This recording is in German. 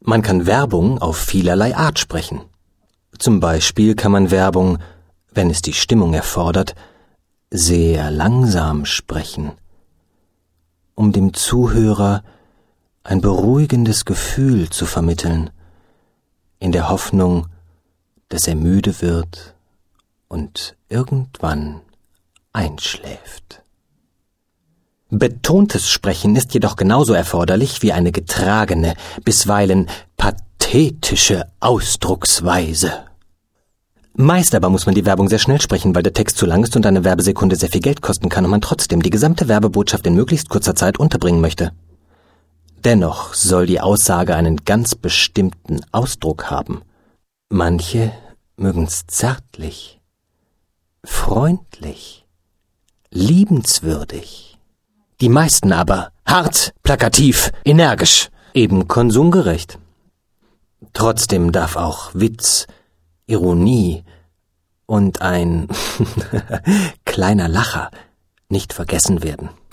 Man kann Werbung auf vielerlei Art sprechen. Zum Beispiel kann man Werbung, wenn es die Stimmung erfordert, sehr langsam sprechen, um dem Zuhörer ein beruhigendes Gefühl zu vermitteln, in der Hoffnung, dass er müde wird und irgendwann einschläft. Betontes Sprechen ist jedoch genauso erforderlich wie eine getragene, bisweilen pathetische Ausdrucksweise. Meist aber muss man die Werbung sehr schnell sprechen, weil der Text zu lang ist und eine Werbesekunde sehr viel Geld kosten kann und man trotzdem die gesamte Werbebotschaft in möglichst kurzer Zeit unterbringen möchte. Dennoch soll die Aussage einen ganz bestimmten Ausdruck haben. Manche mögen's zärtlich, freundlich, liebenswürdig. Die meisten aber hart, plakativ, energisch, eben konsumgerecht. Trotzdem darf auch Witz, Ironie und ein kleiner Lacher nicht vergessen werden.